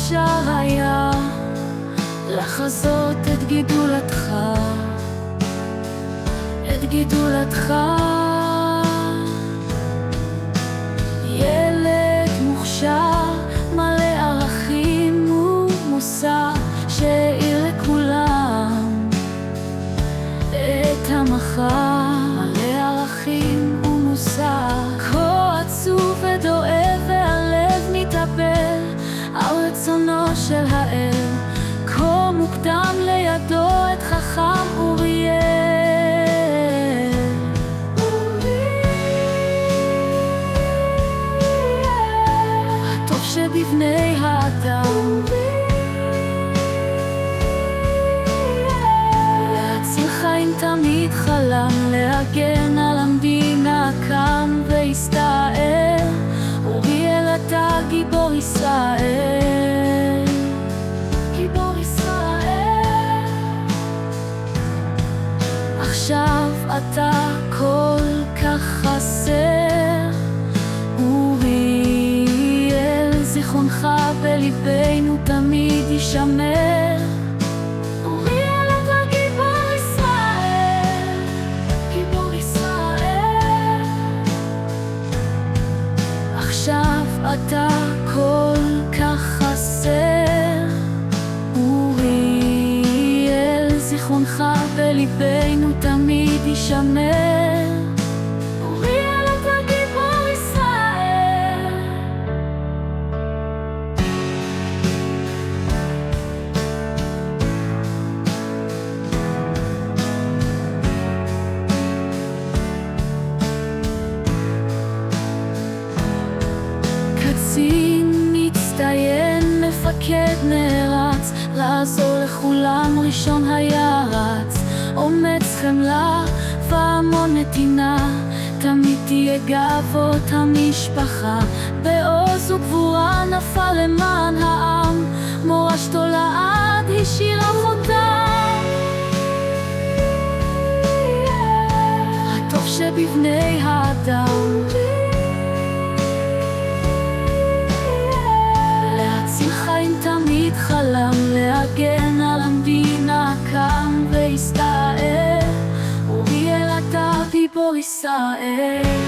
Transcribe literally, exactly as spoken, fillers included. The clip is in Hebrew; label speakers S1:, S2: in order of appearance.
S1: אפשר היה לחזות את גידולתך, את גידולתך. ילד מוכשר מלא ערכים ומוסר, שהאיר לכולם את המחר. מלא ערכים ומוסר, כה עצוב ודואב והלב מתאבל על רצונו של האל. כה מוקדם לידו את חכם אוריאל. הטוב שבבני האדם, להציל חיים תמיד חלם, להגן על המדינה קם והסתער. אוריאל אתה גיבור ישראל, גיבור ישראל. עכשיו אתה כל כך חסר, אוריאל זיכרונך בליבנו תמיד יישמר. אוריאל אתה גיבור ישראל, גיבור ישראל. עכשיו אתה כל כך חסר, אוריאל זיכרונך בליבנו תמיד יישמר. אוריאל אתה גיבור ישראל. קצין מצטיין, מפקד נערץ, לעזור לכולם ראשון היה רץ. אומץ חמלה והמון נתינה, תמיד תהיה גאוות המשפחה. בעוז וגבורה נפל למען העם, מורשתו לעד השאיר חותם. הטוב שבבני האדם, להציל חיים תמיד חלם, להגן על המדינה קם והסתער. אוריאל אתה גיבור ישראל.